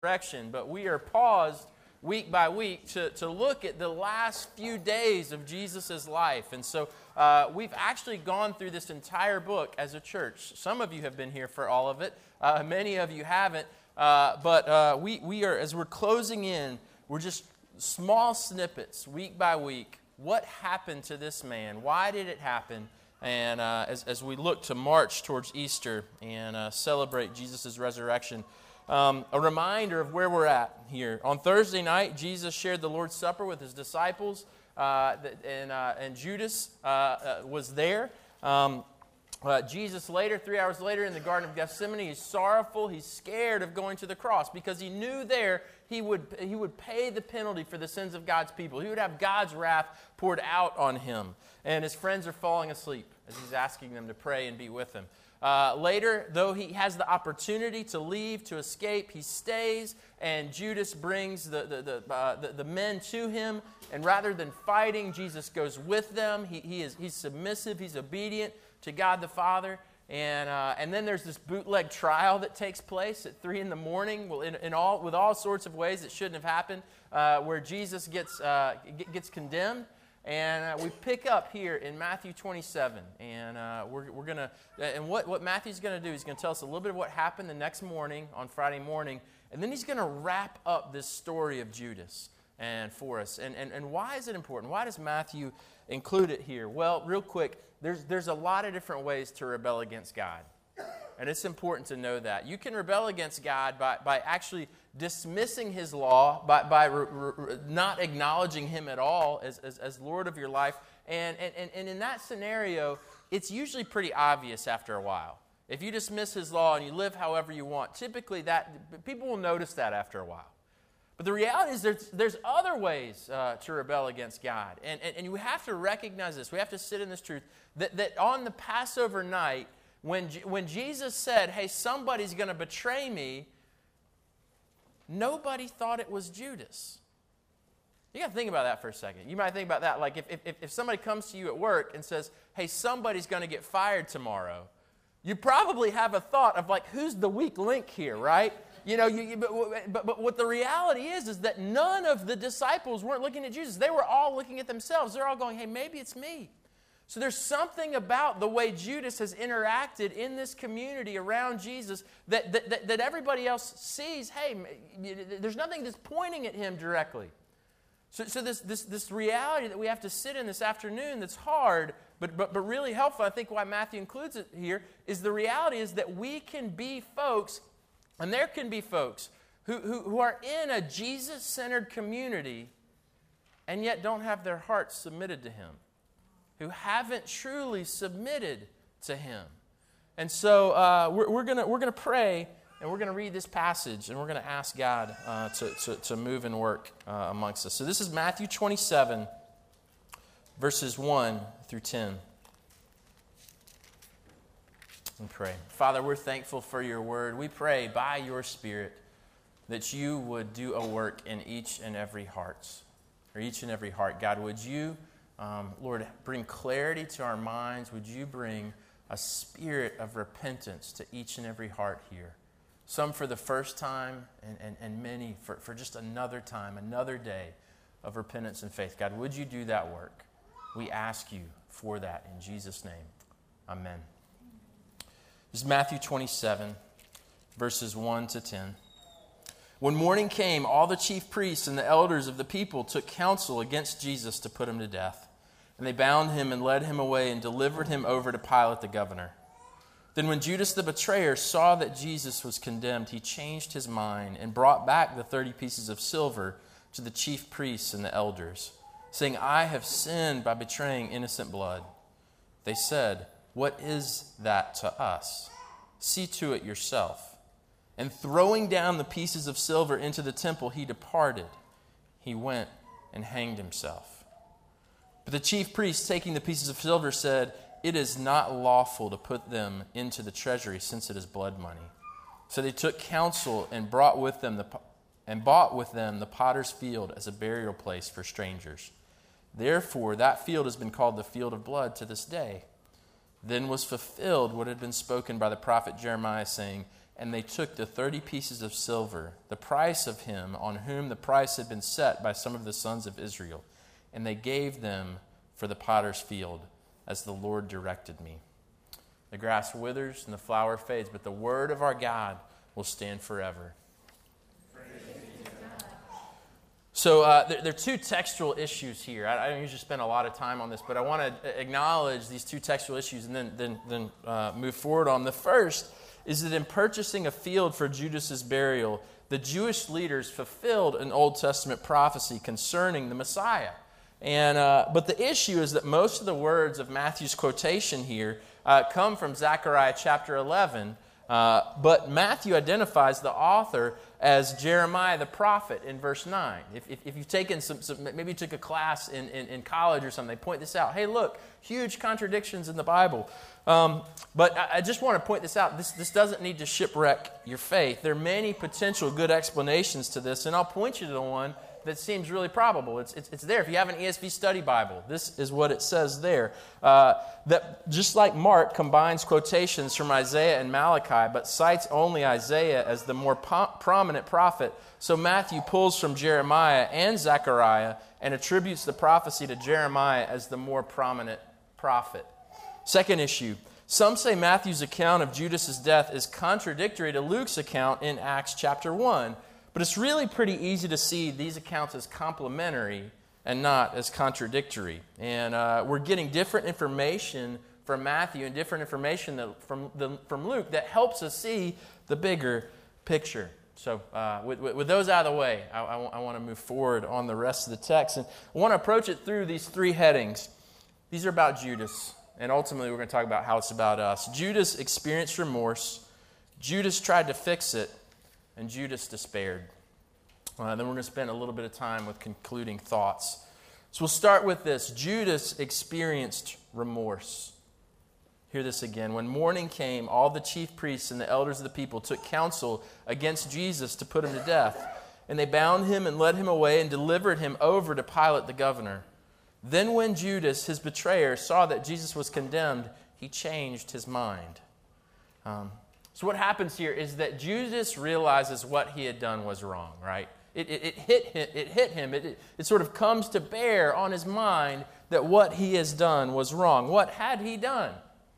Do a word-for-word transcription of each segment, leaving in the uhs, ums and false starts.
direction, but we are paused week by week to, to look at the last few days of Jesus' life. And so uh, we've actually gone through this entire book as a church. Some of you have been here for all of it. Uh, many of you haven't. Uh, but uh, we, we are, as we're closing in, we're just small snippets week by week. What happened to this man? Why did it happen? And uh, as, as we look to march towards Easter and uh, celebrate Jesus' resurrection, Um, a reminder of where we're at here. On Thursday night, Jesus shared the Lord's Supper with his disciples, uh, and, uh, and Judas uh, uh, was there. Um, uh, Jesus later, three hours later in the Garden of Gethsemane, he's sorrowful, he's scared of going to the cross because he knew there he would, he would pay the penalty for the sins of God's people. He would have God's wrath poured out on him. And his friends are falling asleep as he's asking them to pray and be with him. Uh, later, though he has the opportunity to leave, to escape, he stays, and Judas brings the, the, the, uh, the, the men to him. And rather than fighting, Jesus goes with them. He, he is, he's submissive, he's obedient to God the Father. And, uh, and then there's this bootleg trial that takes place at three in the morning, well, in, in all, with all sorts of ways that shouldn't have happened, uh, where Jesus gets, uh, gets condemned. And uh, we pick up here in Matthew twenty-seven, and uh, we're, we're going to, and what, what Matthew's going to do, he's going to tell us a little bit of what happened the next morning, on Friday morning, and then he's going to wrap up this story of Judas and for us. And, and, and why is it important? Why does Matthew include it here? Well, real quick, there's, there's a lot of different ways to rebel against God. And it's important to know that. You can rebel against God by, by actually dismissing His law, by, by re, re, not acknowledging Him at all as, as, as Lord of your life. And, and, and in that scenario, it's usually pretty obvious after a while. If you dismiss His law and you live however you want, typically that people will notice that after a while. But the reality is there's, there's other ways uh, to rebel against God. And, and, and you have to recognize this. We have to sit in this truth that, that on the Passover night, When, when Jesus said, hey, somebody's going to betray me, nobody thought it was Judas. You got to think about that for a second. You might think about that like if, if, if somebody comes to you at work and says, hey, somebody's going to get fired tomorrow, you probably have a thought of like, who's the weak link here, right? You know, you, you, but, but, but what the reality is is that none of the disciples weren't looking at Jesus. They were all looking at themselves. They're all going, hey, maybe it's me. So there's something about the way Judas has interacted in this community around Jesus that, that, that, that everybody else sees, hey, there's nothing that's pointing at him directly. So, so this, this, this reality that we have to sit in this afternoon that's hard, but, but, but really helpful, I think why Matthew includes it here, is the reality is that we can be folks, and there can be folks, who, who, who are in a Jesus-centered community and yet don't have their hearts submitted to Him, who haven't truly submitted to Him. And so uh, we're, we're going we're gonna pray, and we're going to read this passage, and we're going to ask God uh, to, to, to move and work uh, amongst us. So this is Matthew twenty-seven, verses one through ten. And pray. Father, we're thankful for your word. We pray by your Spirit that you would do a work in each and every heart, or each and every heart. God, would you... Um, Lord, bring clarity to our minds. Would you bring a spirit of repentance to each and every heart here? Some for the first time, and, and, and many for, for just another time, another day of repentance and faith. God, would you do that work? We ask you for that in Jesus' name. Amen. This is Matthew twenty-seven, verses one to ten. When morning came, all the chief priests and the elders of the people took counsel against Jesus to put him to death. And they bound him and led him away and delivered him over to Pilate the governor. Then when Judas the betrayer saw that Jesus was condemned, he changed his mind and brought back the thirty pieces of silver to the chief priests and the elders, saying, I have sinned by betraying innocent blood. They said, what is that to us? See to it yourself. And throwing down the pieces of silver into the temple, he departed. He went and hanged himself. But the chief priests, taking the pieces of silver, said, it is not lawful to put them into the treasury, since it is blood money. So they took counsel and brought with them the and bought with them the potter's field as a burial place for strangers. Therefore, that field has been called the field of blood to this day. Then was fulfilled what had been spoken by the prophet Jeremiah, saying, And they took the thirty pieces of silver, the price of him on whom the price had been set by some of the sons of Israel, and they gave them for the potter's field, as the Lord directed me. The grass withers and the flower fades, but the word of our God will stand forever. So uh, there, there are two textual issues here. I, I don't usually spend a lot of time on this, but I want to acknowledge these two textual issues and then, then, then uh, move forward on. The first is that in purchasing a field for Judas's burial, the Jewish leaders fulfilled an Old Testament prophecy concerning the Messiah. And uh, but the issue is that most of the words of Matthew's quotation here uh, come from Zechariah chapter eleven, uh, but Matthew identifies the author as Jeremiah the prophet in verse nine. If, if, if you've taken some, some, maybe you took a class in, in, in college or something, they point this out. Hey, look, huge contradictions in the Bible. Um, but I, I just want to point this out. This, this doesn't need to shipwreck your faith. There are many potential good explanations to this, and I'll point you to the one that seems really probable. It's, it's, it's there. If you have an E S V study Bible, this is what it says there. Uh, that just like Mark combines quotations from Isaiah and Malachi, but cites only Isaiah as the more po- prominent prophet, so Matthew pulls from Jeremiah and Zechariah and attributes the prophecy to Jeremiah as the more prominent prophet. Second issue, some say Matthew's account of Judas's death is contradictory to Luke's account in Acts chapter one. But it's really pretty easy to see these accounts as complementary and not as contradictory. And uh, we're getting different information from Matthew and different information that, from, the, from Luke that helps us see the bigger picture. So uh, with, with those out of the way, I, I, I want to move forward on the rest of the text. And I want to approach it through these three headings. These are about Judas. And ultimately, we're going to talk about how it's about us. Judas experienced remorse. Judas tried to fix it. And Judas despaired. Uh, then we're going to spend a little bit of time with concluding thoughts. So we'll start with this. Judas experienced remorse. Hear this again. When morning came, all the chief priests and the elders of the people took counsel against Jesus to put him to death. And they bound him and led him away and delivered him over to Pilate the governor. Then when Judas, his betrayer, saw that Jesus was condemned, he changed his mind. Um, So what happens here is that Judas realizes what he had done was wrong, right? It, it, it hit him. It, hit him. It, it, it sort of comes to bear on his mind that what he has done was wrong. What had he done?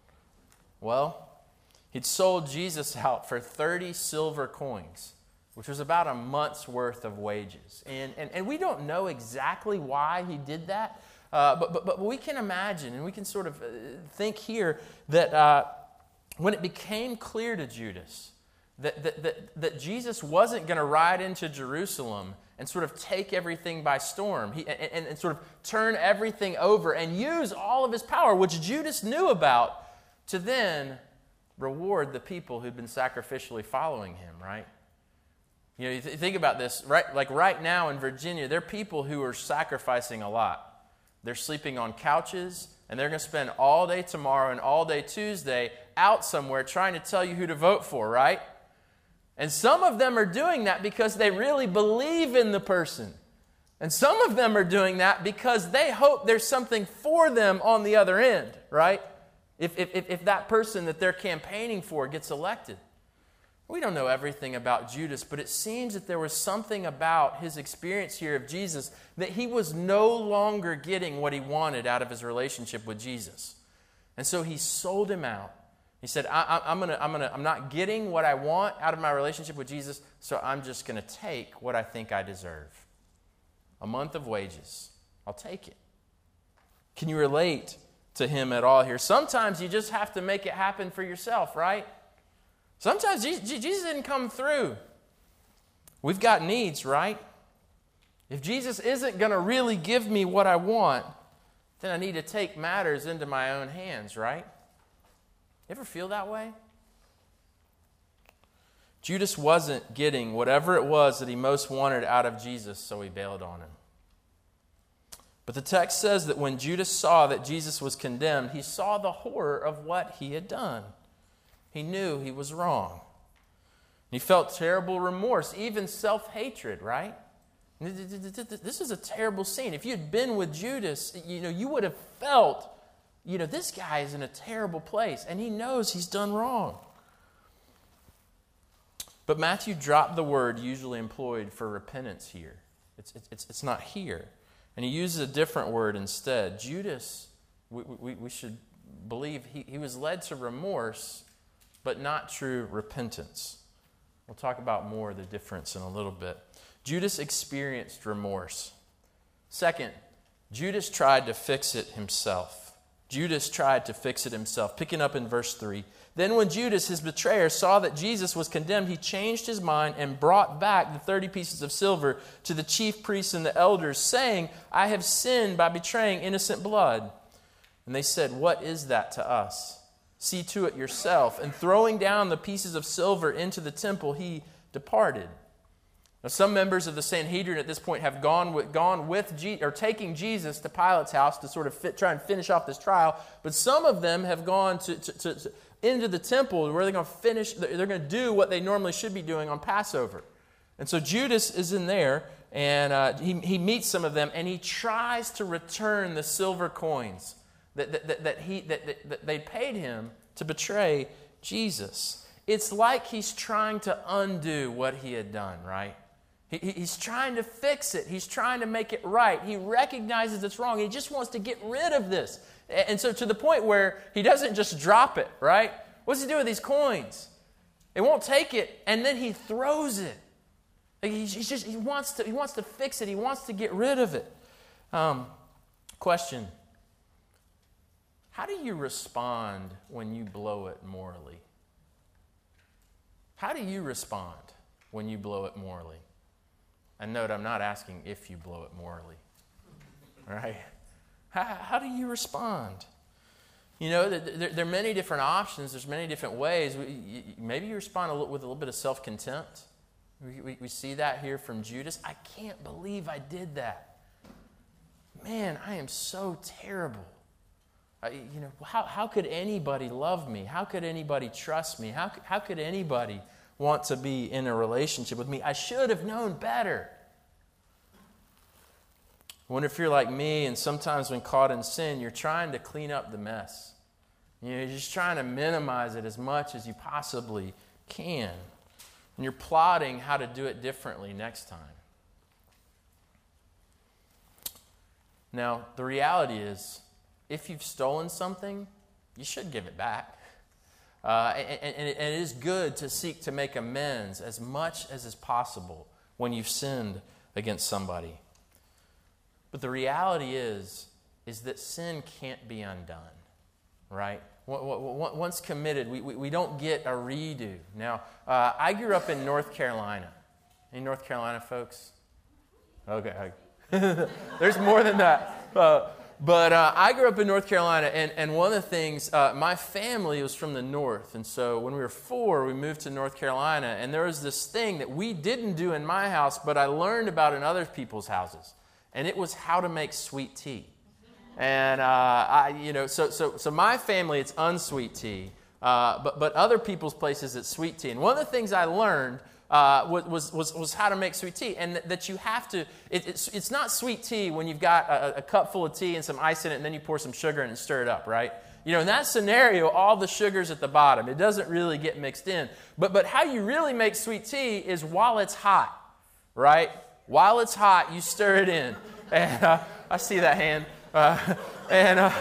Well, he'd sold Jesus out for thirty silver coins, which was about a month's worth of wages. And, and, and we don't know exactly why he did that, uh, but, but, but we can imagine, and we can sort of think here that... Uh, When it became clear to Judas that, that, that, that Jesus wasn't going to ride into Jerusalem and sort of take everything by storm he, and, and sort of turn everything over and use all of his power, which Judas knew about, to then reward the people who'd been sacrificially following him, right? You know, you th- think about this, right? Like right now in Virginia, there are people who are sacrificing a lot. They're sleeping on couches, and they're going to spend all day tomorrow and all day Tuesday out somewhere trying to tell you who to vote for, right? And some of them are doing that because they really believe in the person. And some of them are doing that because they hope there's something for them on the other end, right? If, if, if that person that they're campaigning for gets elected. We don't know everything about Judas, but it seems that there was something about his experience here of Jesus that he was no longer getting what he wanted out of his relationship with Jesus. And so he sold him out. He said, I, I, I'm gonna, I'm gonna, I'm not getting what I want out of my relationship with Jesus, so I'm just going to take what I think I deserve. A month of wages. I'll take it. Can you relate to him at all here? Sometimes you just have to make it happen for yourself, right? Sometimes Jesus didn't come through. We've got needs, right? If Jesus isn't going to really give me what I want, then I need to take matters into my own hands, right? You ever feel that way? Judas wasn't getting whatever it was that he most wanted out of Jesus, so he bailed on him. But the text says that when Judas saw that Jesus was condemned, he saw the horror of what he had done. He knew he was wrong. He felt terrible remorse, even self-hatred, right? This is a terrible scene. If you'd been with Judas, you know, you would have felt, you know, this guy is in a terrible place, and he knows he's done wrong. But Matthew dropped the word usually employed for repentance here. It's, it's, it's not here. And he uses a different word instead. Judas, we, we, we should believe he, he was led to remorse, but not true repentance. We'll talk about more of the difference in a little bit. Judas experienced remorse. Second, Judas tried to fix it himself. Judas tried to fix it himself. Picking up in verse three. Then when Judas, his betrayer, saw that Jesus was condemned, he changed his mind and brought back the thirty pieces of silver to the chief priests and the elders, saying, I have sinned by betraying innocent blood. And they said, what is that to us? See to it yourself. And throwing down the pieces of silver into the temple, he departed. Now, some members of the Sanhedrin at this point have gone with, gone with Je- or taking Jesus to Pilate's house to sort of fit, try and finish off this trial. But some of them have gone to, to, to, to into the temple where they're going to finish. They're going to do what they normally should be doing on Passover. And so Judas is in there, and uh, he, he meets some of them, and he tries to return the silver coins that, that, that, that, he, that, that, that they paid him to betray Jesus. It's like he's trying to undo what he had done, right? He, he's trying to fix it. He's trying to make it right. He recognizes it's wrong. He just wants to get rid of this. And so to the point where he doesn't just drop it, right? What's he do with these coins? He won't take it, and then he throws it. He's just, he, wants to, he wants to fix it. He wants to get rid of it. Um, question. How do you respond when you blow it morally? How do you respond when you blow it morally? And note, I'm not asking if you blow it morally. All right? How, how do you respond? You know, there, there are many different options. There's many different ways. Maybe you respond a little, with a little bit of self-contempt. We, we, we see that here from Judas. I can't believe I did that. Man, I am so terrible. I, you know, how, how could anybody love me? How could anybody trust me? How, how could anybody want to be in a relationship with me? I should have known better. I wonder if you're like me, and sometimes when caught in sin, you're trying to clean up the mess. You know, you're just trying to minimize it as much as you possibly can. And you're plotting how to do it differently next time. Now, the reality is, if you've stolen something, you should give it back. Uh, and, and it is good to seek to make amends as much as is possible when you've sinned against somebody. But the reality is, is that sin can't be undone, right? Once committed, we, we, we don't get a redo. Now, uh, I grew up in North Carolina. Any North Carolina folks? Okay. There's more than that. Uh, But uh, I grew up in North Carolina, and, and one of the things, uh, my family was from the north. And so when we were four, we moved to North Carolina. And there was this thing that we didn't do in my house, but I learned about in other people's houses. And it was how to make sweet tea. And, uh, I, you know, so, so, so my family, it's unsweet tea. Uh, but, but other people's places, it's sweet tea. And one of the things I learned Uh, was, was, was how to make sweet tea, and that, that you have to, it, it's, it's not sweet tea when you've got a, a cup full of tea and some ice in it, and then you pour some sugar in and stir it up, right? You know, in that scenario, all the sugar's at the bottom. It doesn't really get mixed in. But, but how you really make sweet tea is while it's hot, right? While it's hot, you stir it in. And uh, I see that hand. Uh, and... Uh,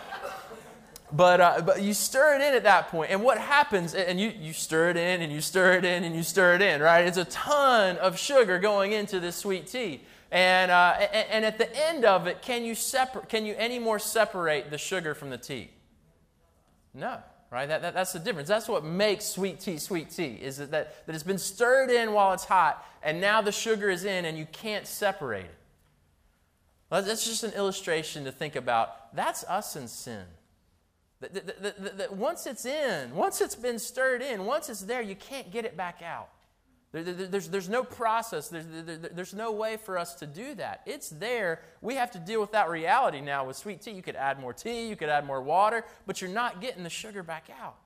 But uh, but you stir it in at that point, and what happens? And you, you stir it in, and you stir it in, and you stir it in, right? It's a ton of sugar going into this sweet tea, and uh, and, and at the end of it, can you separate? Can you any more separate the sugar from the tea? No, right? That, that that's the difference. That's what makes sweet tea sweet tea. Is that, that that it's been stirred in while it's hot, and now the sugar is in, and you can't separate it. Well, that's just an illustration to think about. That's us in sin. That, that, that, that, that once it's in, once it's been stirred in, once it's there, you can't get it back out. There, there, there's, there's no process. There's, there, there's no way for us to do that. It's there. We have to deal with that reality now with sweet tea. You could add more tea, you could add more water, but you're not getting the sugar back out.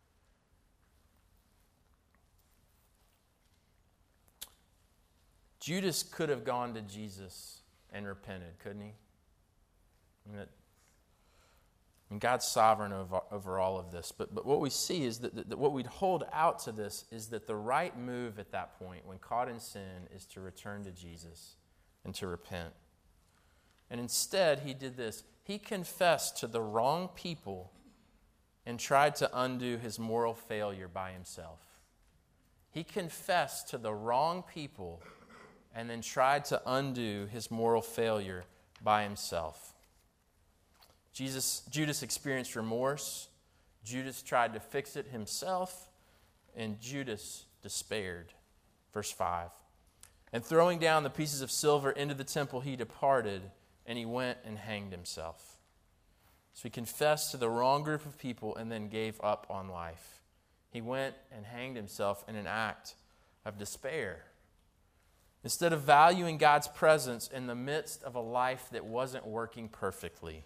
Judas could have gone to Jesus and repented, couldn't he? I mean, And God's sovereign over, over all of this. But, but what we see is that, that, that what we'd hold out to this is that the right move at that point, when caught in sin, is to return to Jesus and to repent. And instead, he did this. He confessed to the wrong people and tried to undo his moral failure by himself. He confessed to the wrong people and then tried to undo his moral failure by himself. Jesus, Judas experienced remorse. Judas tried to fix it himself, and Judas despaired. Verse five. And throwing down the pieces of silver into the temple, he departed, and he went and hanged himself. So he confessed to the wrong group of people and then gave up on life. He went and hanged himself in an act of despair. Instead of valuing God's presence in the midst of a life that wasn't working perfectly,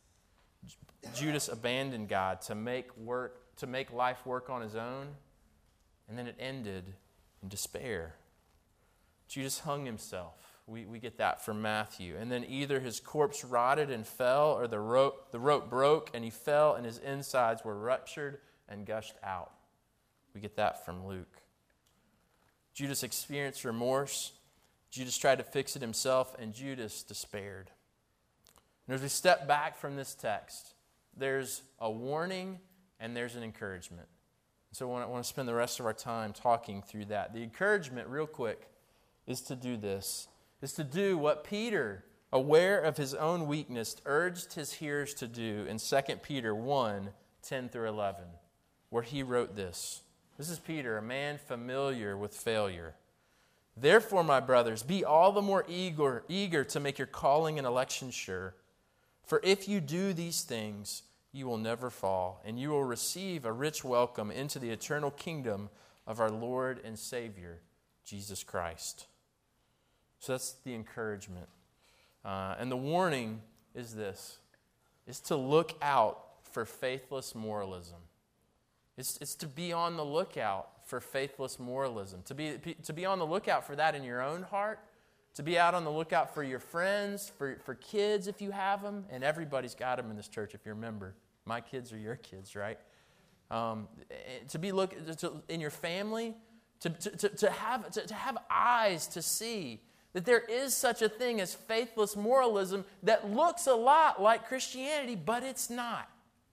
Judas abandoned God to make work, to make life work on his own, and then it ended in despair. Judas hung himself. We, we get that from Matthew. And then either his corpse rotted and fell, or the rope, the rope broke and he fell and his insides were ruptured and gushed out. We get that from Luke. Judas experienced remorse. Judas tried to fix it himself, and Judas despaired. And as we step back from this text, there's a warning and there's an encouragement. So I want, to, I want to spend the rest of our time talking through that. The encouragement, real quick, is to do this, is to do what Peter, aware of his own weakness, urged his hearers to do in Second Peter one, ten through eleven, where he wrote this. This is Peter, a man familiar with failure. Therefore, my brothers, be all the more eager, eager to make your calling and election sure. For if you do these things, you will never fall, and you will receive a rich welcome into the eternal kingdom of our Lord and Savior, Jesus Christ. So that's the encouragement. Uh, and the warning is this, is to look out for faithless moralism. It's, it's to be on the lookout for faithless moralism, to be, to be on the lookout for that in your own heart, to be out on the lookout for your friends, for, for kids if you have them, and everybody's got them in this church if you're a member. My kids are your kids, right? Um, to be look to, in your family, to, to, to, have, to, to have eyes to see that there is such a thing as faithless moralism that looks a lot like Christianity, but it's not.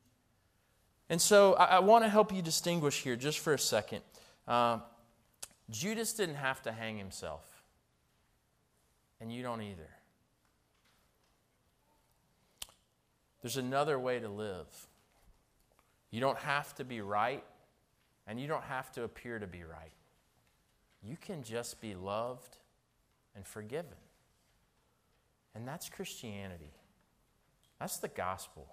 And so I, I want to help you distinguish here just for a second. Uh, Judas didn't have to hang himself. And you don't either. There's another way to live. You don't have to be right, and you don't have to appear to be right. You can just be loved and forgiven. And that's Christianity. That's the gospel.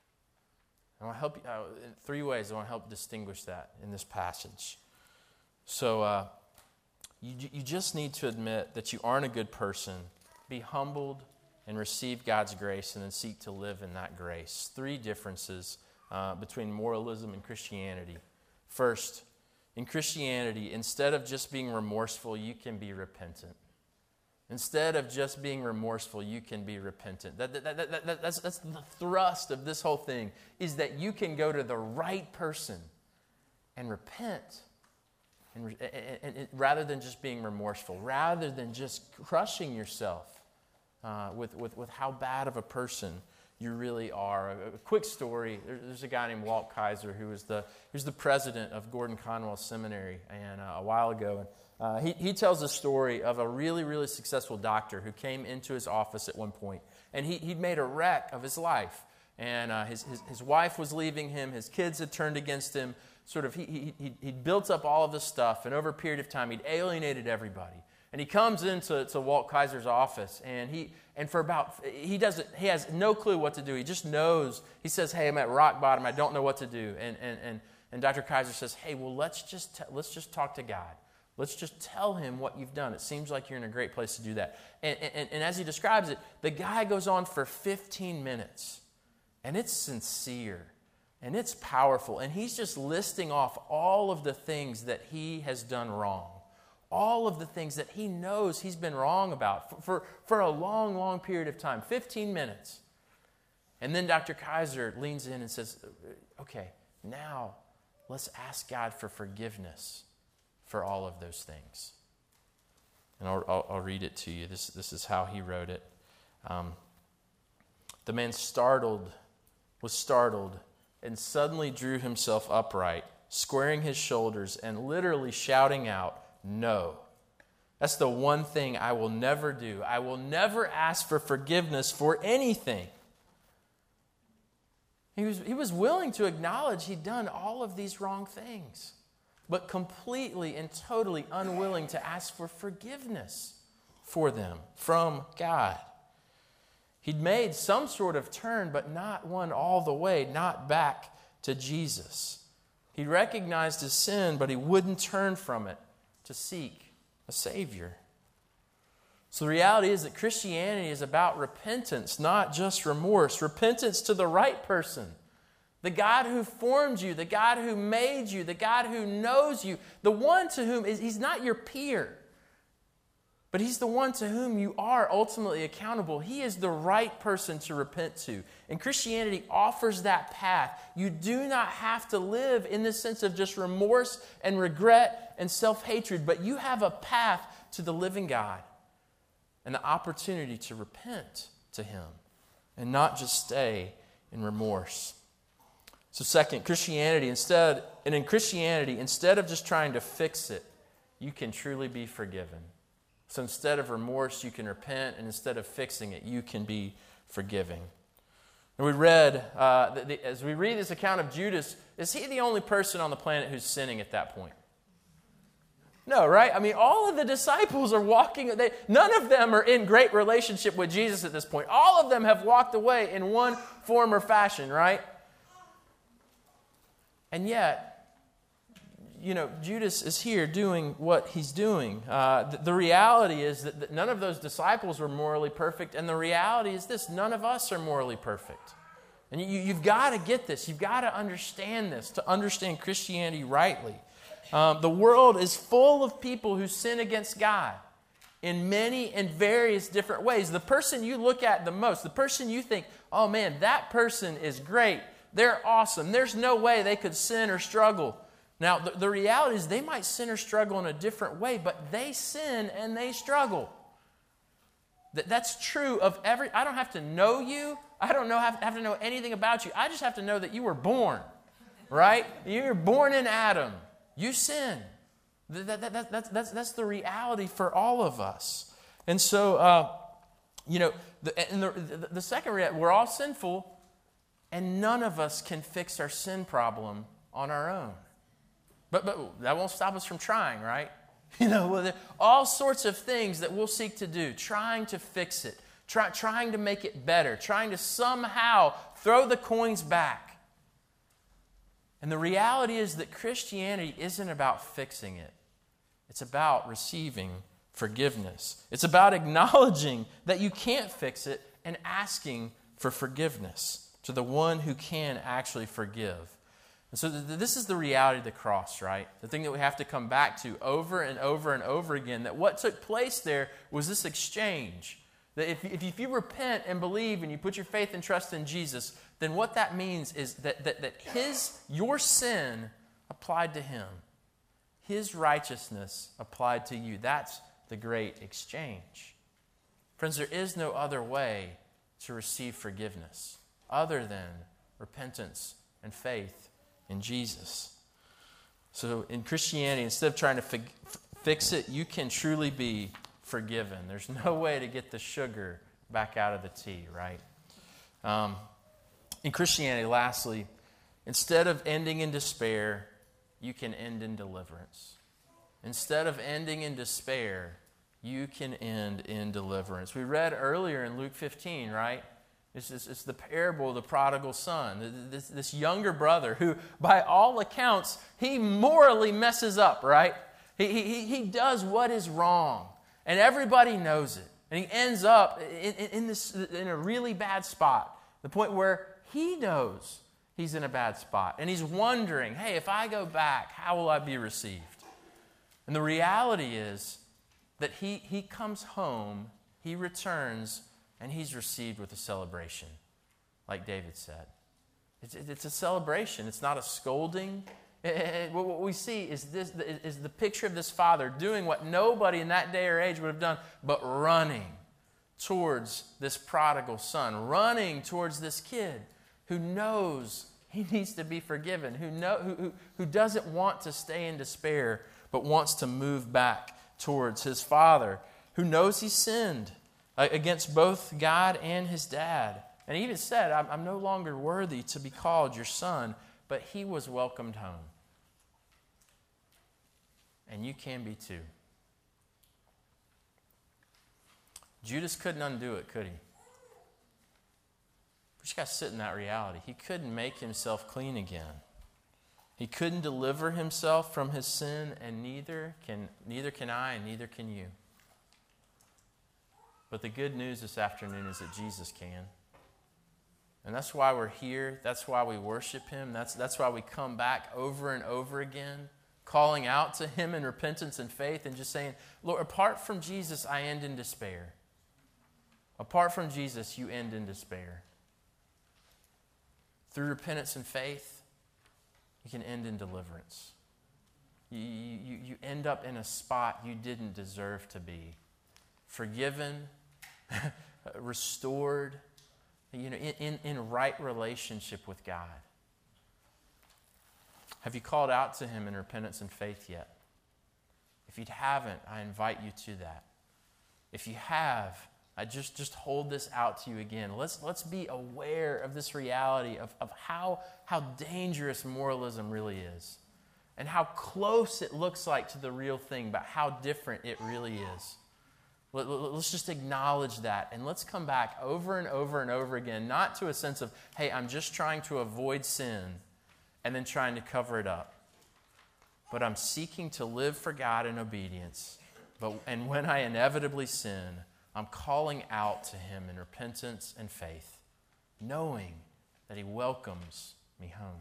I want to help you uh, in three ways. I want to help distinguish that in this passage. So, uh, You, you just need to admit that you aren't a good person, be humbled, and receive God's grace, and then seek to live in that grace. Three differences uh, between moralism and Christianity. First, in Christianity, instead of just being remorseful, you can be repentant. Instead of just being remorseful, you can be repentant. That, that, that, that, that, that's, that's the thrust of this whole thing, is that you can go to the right person and repent. And, and, and rather than just being remorseful, rather than just crushing yourself uh, with, with, with how bad of a person you really are. A, a quick story, there, there's a guy named Walt Kaiser who was the, he was the president of Gordon Conwell Seminary and uh, a while ago. And, uh, he, he tells a story of a really, really successful doctor who came into his office at one point, and he, he'd made a wreck of his life. And uh, his, his, his wife was leaving him, his kids had turned against him. Sort of, he, he, he'd built up all of this stuff, and over a period of time, he'd alienated everybody. And he comes into to Walt Kaiser's office, and he and for about, he doesn't, he has no clue what to do. He just knows, he says, hey, I'm at rock bottom, I don't know what to do. And and and, and Doctor Kaiser says, hey, well, let's just, t- let's just talk to God. Let's just tell him what you've done. It seems like you're in a great place to do that. And, and, and as he describes it, the guy goes on for fifteen minutes, and it's sincere. And it's powerful. And he's just listing off all of the things that he has done wrong. All of the things that he knows he's been wrong about for, for, for a long, long period of time. fifteen minutes. And then Doctor Kaiser leans in and says, okay, now let's ask God for forgiveness for all of those things. And I'll, I'll, I'll read it to you. This, this is how he wrote it. Um, the man startled, was startled, and suddenly drew himself upright, squaring his shoulders and literally shouting out, "No. That's the one thing I will never do. I will never ask for forgiveness for anything." He was, he was willing to acknowledge he'd done all of these wrong things, but completely and totally unwilling to ask for forgiveness for them from God. He'd made some sort of turn, but not one all the way, not back to Jesus. He recognized his sin, but he wouldn't turn from it to seek a Savior. So the reality is that Christianity is about repentance, not just remorse. Repentance to the right person. The God who formed you, the God who made you, the God who knows you, the one to whom is, he's not your peer, but he's the one to whom you are ultimately accountable. He is the right person to repent to. And Christianity offers that path. You do not have to live in the sense of just remorse and regret and self-hatred, but you have a path to the living God and the opportunity to repent to Him and not just stay in remorse. So second, Christianity, instead, and in Christianity, instead of just trying to fix it, you can truly be forgiven. So instead of remorse, you can repent, and instead of fixing it, you can be forgiving. And we read, uh, the, the, as we read this account of Judas, is he the only person on the planet who's sinning at that point? No, right? I mean, all of the disciples are walking, they, none of them are in great relationship with Jesus at this point. All of them have walked away in one form or fashion, right? And yet, you know, Judas is here doing what he's doing. Uh, the, the reality is that, that none of those disciples were morally perfect, and the reality is this: none of us are morally perfect. And you, you've got to get this. You've got to understand this to understand Christianity rightly. Um, the world is full of people who sin against God in many and various different ways. The person you look at the most, the person you think, oh man, that person is great, they're awesome, there's no way they could sin or struggle. Now, the, the reality is they might sin or struggle in a different way, but they sin and they struggle. That, that's true of every... I don't have to know you. I don't know have, have to know anything about you. I just have to know that you were born, right? You were born in Adam. You sin. That, that, that, that's, that's, that's the reality for all of us. And so, uh, you know, the, and the, the, the second reality, we're all sinful, and none of us can fix our sin problem on our own. But, but that won't stop us from trying, right? You know, well, all sorts of things that we'll seek to do, trying to fix it, try, trying to make it better, trying to somehow throw the coins back. And the reality is that Christianity isn't about fixing it. It's about receiving forgiveness. It's about acknowledging that you can't fix it and asking for forgiveness to the one who can actually forgive. And so th- this is the reality of the cross, right? The thing that we have to come back to over and over and over again, that what took place there was this exchange. That if, if, if you repent and believe and you put your faith and trust in Jesus, then what that means is that, that, that his, your sin applied to him. His righteousness applied to you. That's the great exchange. Friends, there is no other way to receive forgiveness other than repentance and faith in Jesus. So in Christianity, instead of trying to fi- fix it, you can truly be forgiven. There's no way to get the sugar back out of the tea, right? Um, in Christianity, lastly, instead of ending in despair, you can end in deliverance. Instead of ending in despair, you can end in deliverance. We read earlier in Luke fifteen, right? It's, it's, it's the parable of the prodigal son. This, this younger brother who, by all accounts, he morally messes up, right? He, he, he does what is wrong, and everybody knows it. And he ends up in, in, in, this, in a really bad spot, the point where he knows he's in a bad spot. And he's wondering, hey, if I go back, how will I be received? And the reality is that he, he comes home, he returns, and he's received with a celebration. like David said. It's, it's a celebration. It's not a scolding. What we see is this is the picture of this father doing what nobody in that day or age would have done, but running towards this prodigal son, running towards this kid who knows he needs to be forgiven, who, know, who, who, who doesn't want to stay in despair, but wants to move back towards his father, who knows he sinned against both God and his dad. And he even said, I'm, I'm no longer worthy to be called your son, but he was welcomed home. And you can be too. Judas couldn't undo it, could he? We just got to sit in that reality. He couldn't make himself clean again. He couldn't deliver himself from his sin, and neither can, neither can I, and neither can you. But the good news this afternoon is that Jesus can. And that's why we're here. That's why we worship him. That's, that's why we come back over and over again, calling out to him in repentance and faith and just saying, Lord, apart from Jesus, I end in despair. Apart from Jesus, you end in despair. Through repentance and faith, you can end in deliverance. You, you, you end up in a spot you didn't deserve to be. Forgiven, restored, you know, in, in, in right relationship with God. Have you called out to him in repentance and faith yet? If you haven't, I invite you to that. If you have, I just, just hold this out to you again. Let's, let's be aware of this reality of, of how, how dangerous moralism really is and how close it looks like to the real thing, but how different it really is. Let, let's just acknowledge that, and let's come back over and over and over again, not to a sense of, hey, I'm just trying to avoid sin and then trying to cover it up, but I'm seeking to live for God in obedience. But and when I inevitably sin, I'm calling out to him in repentance and faith, knowing that he welcomes me home.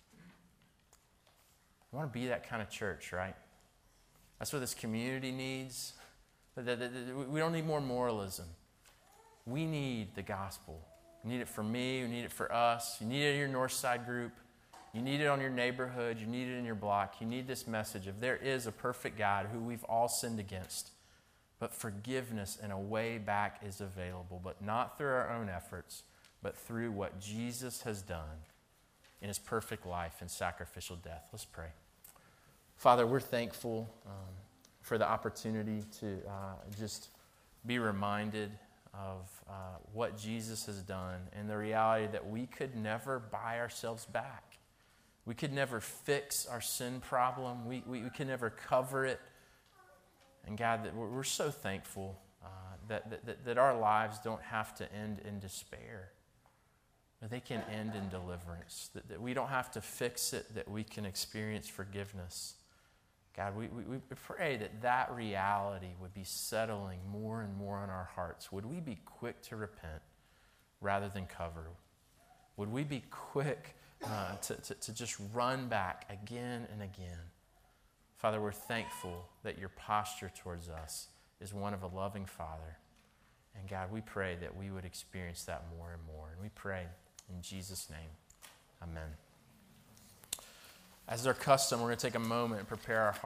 I want to be that kind of church, right? That's what this community needs. We don't need more moralism. We need the gospel. We need it for me. We need it for us. You need it in your Northside group. You need it on your neighborhood. You need it in your block. You need this message of there is a perfect God who we've all sinned against, but forgiveness and a way back is available, but not through our own efforts, but through what Jesus has done in his perfect life and sacrificial death. Let's pray. Father, we're thankful um, for the opportunity to uh, just be reminded of uh, what Jesus has done and the reality that we could never buy ourselves back. We could never fix our sin problem. We, we, we could never cover it. And God, that we're, we're so thankful uh, that, that, that our lives don't have to end in despair. But they can end in deliverance. That, that we don't have to fix it, that we can experience forgiveness. God, we, we, we pray that that reality would be settling more and more on our hearts. Would we be quick to repent rather than cover? Would we be quick uh, to, to, to just run back again and again? Father, we're thankful that your posture towards us is one of a loving Father. And God, we pray that we would experience that more and more. And we pray in Jesus' name, amen. As our custom, we're going to take a moment and prepare our hearts.